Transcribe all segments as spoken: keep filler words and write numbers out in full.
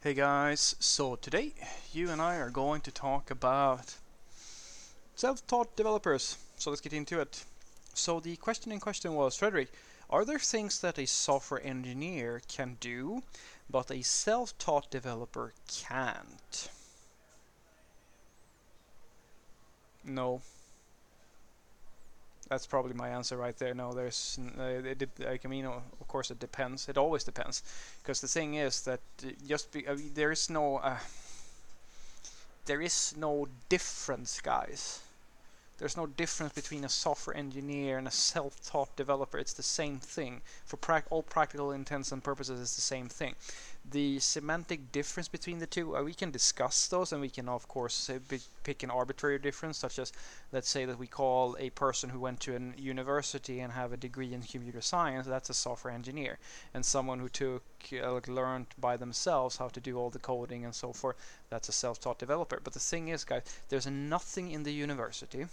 Hey guys, so today you and I are going to talk about self-taught developers. So let's get into it. So the question in question was, Frederick, are there things that a software engineer can do, but a self-taught developer can't? No, that's probably my answer right there. No, there's, uh, it, like, I mean, of course it depends. It always depends, because the thing is that uh, just be, uh, there is no, uh, there is no difference, guys. There's no difference between a software engineer and a self-taught developer. It's the same thing. For prac all practical intents and purposes, it's the same thing. The semantic difference between the two, uh, we can discuss those, and we can, of course, uh, pick an arbitrary difference, such as, let's say that we call a person who went to a university and have a degree in computer science, that's a software engineer. And someone who took, uh, like, learned by themselves how to do all the coding and so forth, that's a self-taught developer. But the thing is, guys, there's nothing in the university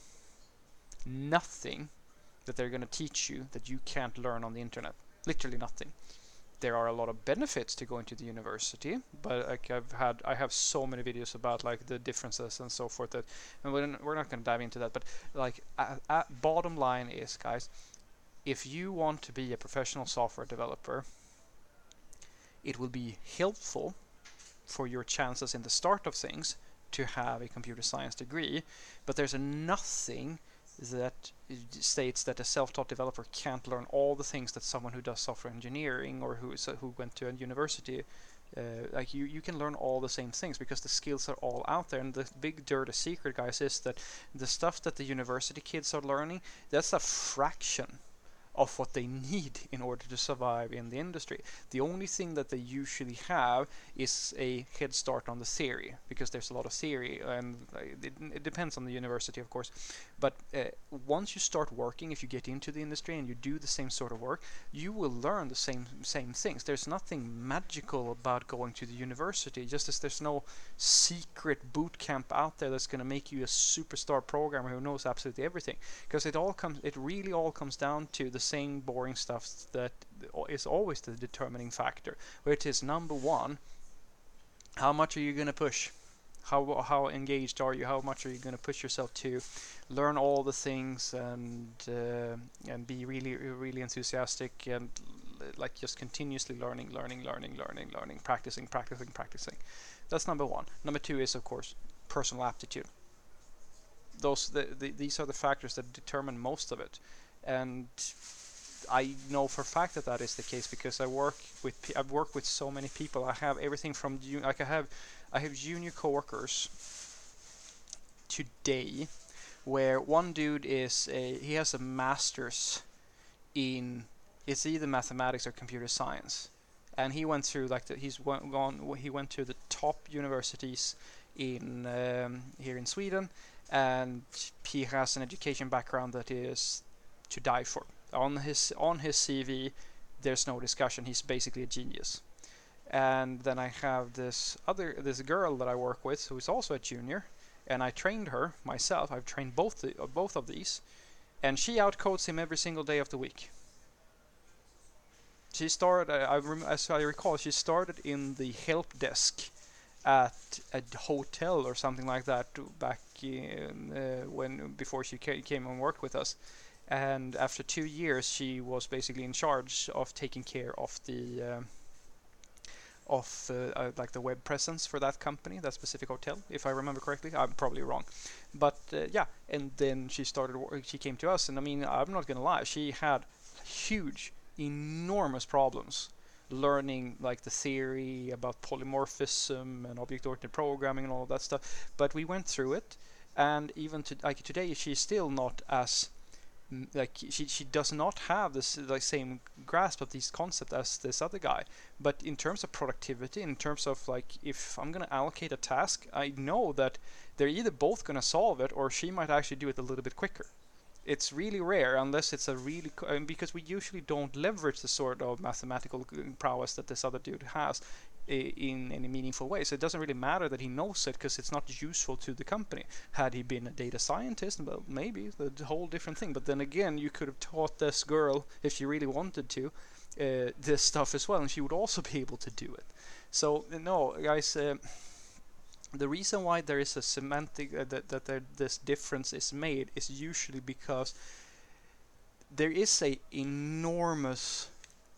nothing that they're going to teach you that you can't learn on the internet. Literally nothing. There are a lot of benefits to going to the university, but like I've had, I have so many videos about like the differences and so forth that, and we're not going to dive into that. But like, at, at bottom line is, guys, if you want to be a professional software developer, it will be helpful for your chances in the start of things to have a computer science degree, but there's nothing that states that a self-taught developer can't learn all the things that someone who does software engineering or who is, who went to a university, uh, like you, you can learn all the same things because the skills are all out there. And the big dirty secret, guys, is that the stuff that the university kids are learning, that's a fraction of what they need in order to survive in the industry. The only thing that they usually have is a head start on the theory, because there's a lot of theory, and it, it depends on the university, of course. But uh, once you start working, if you get into the industry and you do the same sort of work, you will learn the same same things. There's nothing magical about going to the university, just as there's no secret boot camp out there that's going to make you a superstar programmer who knows absolutely everything, because it all comes it really all comes down to the same boring stuff that is always the determining factor, which is number one, how much are you going to push? How, how engaged are you? How much are you going to push yourself to learn all the things and uh, and be really really enthusiastic and like just continuously learning, learning, learning, learning, learning, practicing, practicing, practicing. That's number one. Number two is, of course, personal aptitude. Those the, the, these are the factors that determine most of it, and I know for a fact that that is the case because I work with I've worked with so many people. I have everything from like I have I have junior coworkers today where one dude is a he has a master's in it's either mathematics or computer science, and he went through like the, he's gone he went to the top universities in um, here in Sweden, and he has an education background that is to die for. On his on his C V, there's no discussion. He's basically a genius. And then I have this other this girl that I work with who is also a junior, and I trained her myself. I've trained both the, both of these, and she outcodes him every single day of the week. She started, I, I, as I recall, she started in the help desk at a hotel or something like that back in, uh, when before she came and worked with us. And after two years, she was basically in charge of taking care of the uh, of uh, uh, like the web presence for that company, that specific hotel, if I remember correctly. I'm probably wrong, but uh, yeah. And then she started. She came to us, and I mean, I'm not gonna lie. She had huge, enormous problems learning like the theory about polymorphism and object-oriented programming and all of that stuff. But we went through it, and even to, like today, she's still not as like she she does not have this like same grasp of these concepts as this other guy. But in terms of productivity, in terms of like if I'm gonna allocate a task, I know that they're either both gonna solve it or she might actually do it a little bit quicker. It's really rare unless it's a really co- I mean, because we usually don't leverage the sort of mathematical prowess that this other dude has in any meaningful way. So it doesn't really matter that he knows it because it's not useful to the company. Had he been a data scientist, well, maybe the whole different thing. But then again, you could have taught this girl, if she really wanted to, uh, this stuff as well, and she would also be able to do it. So no, guys. Uh, the reason why there is a semantic uh, that that there, this difference is made is usually because there is a enormous,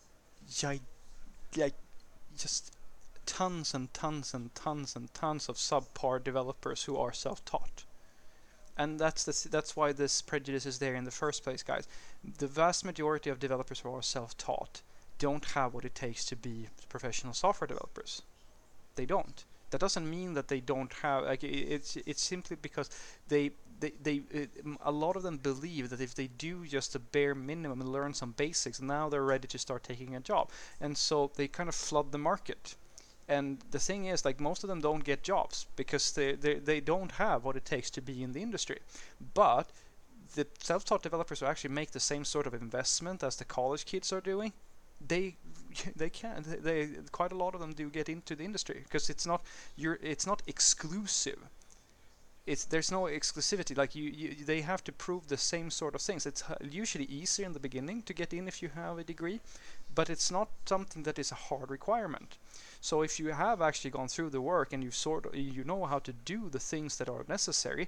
gi- like just tons and tons and tons and tons of subpar developers who are self-taught. And that's the, that's why this prejudice is there in the first place, guys. The vast majority of developers who are self-taught don't have what it takes to be professional software developers. They don't. That doesn't mean that they don't have. Like, it's it's simply because they they they it, a lot of them believe that if they do just the bare minimum and learn some basics, now they're ready to start taking a job, and so they kind of flood the market. And the thing is, like, most of them don't get jobs because they, they, they don't have what it takes to be in the industry. But the self-taught developers who actually make the same sort of investment as the college kids are doing, they they can they, they quite a lot of them do get into the industry because it's not you're it's not exclusive. It's there's no exclusivity. Like you, you they have to prove the same sort of things. It's usually easier in the beginning to get in if you have a degree, but it's not something that is a hard requirement. So if you have actually gone through the work and you sort of, you know how to do the things that are necessary,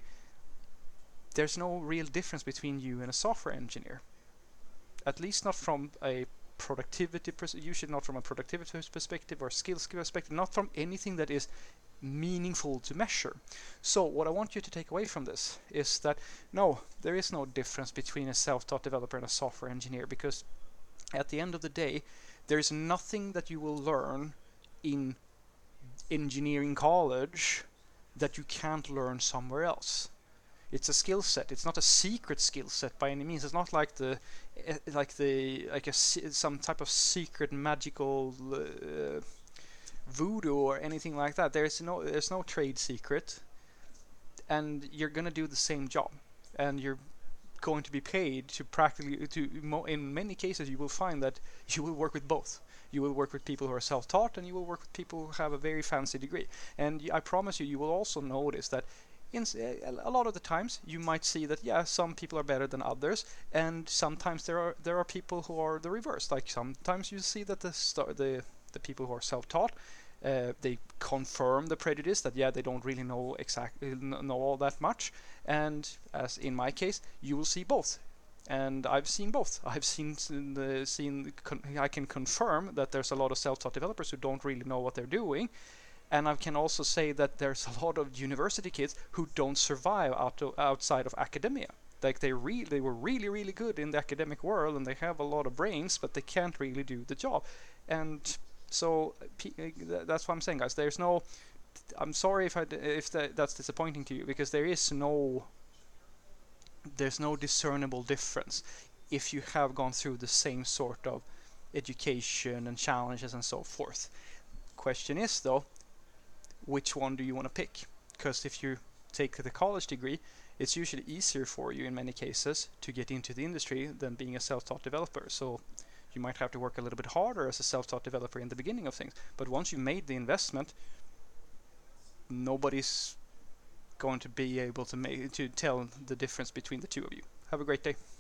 there's no real difference between you and a software engineer. At least not from a productivity pers- usually not from a productivity perspective or skills perspective, not from anything that is meaningful to measure. So what I want you to take away from this is that no, there is no difference between a self-taught developer and a software engineer, because at the end of the day, there is nothing that you will learn in engineering college that you can't learn somewhere else. It's a skill set. It's not a secret skill set by any means. It's not like the like the like a some type of secret magical uh, voodoo or anything like that. There's no there's no trade secret, and you're gonna do the same job, and you're going to be paid to practically to in many cases you will find that you will work with both. You will work with people who are self-taught, and you will work with people who have a very fancy degree. And I promise you, you will also notice that in a lot of the times you might see that yeah, some people are better than others, and sometimes there are there are people who are the reverse. Like sometimes you see that the the the people who are self-taught, uh, they confirm the prejudice that yeah, they don't really know exactly know all that much, and as in my case, you will see both. And I've seen both. I've seen the seen I can confirm that there's a lot of self-taught developers who don't really know what they're doing, and I can also say that there's a lot of university kids who don't survive out of, outside of academia. Like they really they were really really good in the academic world, and they have a lot of brains, but they can't really do the job. And so that's what I'm saying, guys. There's no. I'm sorry if I if that, that's disappointing to you, because there is no. There's no discernible difference if you have gone through the same sort of education and challenges and so forth. Question is though, which one do you want to pick? Because if you take the college degree, it's usually easier for you in many cases to get into the industry than being a self-taught developer. So you might have to work a little bit harder as a self-taught developer in the beginning of things. But once you made the investment, nobody's going to be able to make to tell the difference between the two of you. Have a great day.